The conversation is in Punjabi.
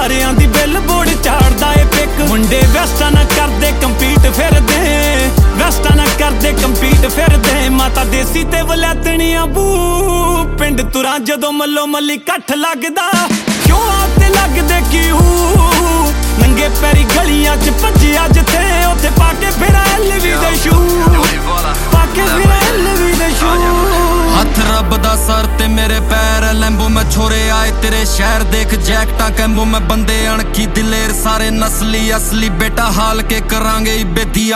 ਸਾਰਿਆਂ ਦੀ ਬਿੱਲ ਬੋਰਡ ਝਾੜਦਾ ਏ ਪਿੱਕ। ਮੁੰਡੇ ਵੈਸਟਾਂ ਨਾ ਕਰਦੇ ਕੰਪੀਟ ਫਿਰਦੇ, ਵੈਸਟਾਂ ਨਾ ਕਰਦੇ ਕੰਪੀਟ ਫਿਰਦੇ। ਮਾਤਾ ਦੇਸੀ ਤੇ ਵਲੈਤਣੀਆਂ ਬੂ ਪਿੰਡ ਤੁਰਾਂ ਜਦੋਂ ਮੱਲੋ ਮੱਲੀ ਇਕੱਠ ਲੱਗਦਾ। ਕਿਉਂ ਆਤੇ ਲੱਗਦੇ ਕਿਉਂ ਨੰਗੇ ਪੈਰੀ ਗਲੀਆਂ 'ਚ ਭੱਜਿਆ ਜਿੱਥੇ, ਉੱਥੇ ਪਾ ਕੇ ਫਿਰਾਂ LV ਦੇ ਸ਼ੂ, ਪਾ ਕੇ ਫਿਰਾਂ LV ਦੇ ਸ਼ੂ। ਹੱਥ ਰੱਬ ਦਾ ਸਰ ਤੇ ਮੇਰੇ ਪੈਰ ਲੈਂਬੋ ਮੈਂ ਛੋਰੇ ਆਏ ਤੇਰੇ ਸ਼ਹਿਰ ਦੇਖ ਜੈਕਟਾਂ ਕੈਂਬੋ ਮੈਂ ਬੰਦੇ ਅਣਖੀ ਦਿਲੇਰ ਸਾਰੇ ਨਸਲੀ ਅਸਲੀ ਬੇਟਾ ਹਾਲ ਕੇ ਕਰਾਂਗੇ ਬੇਦੀ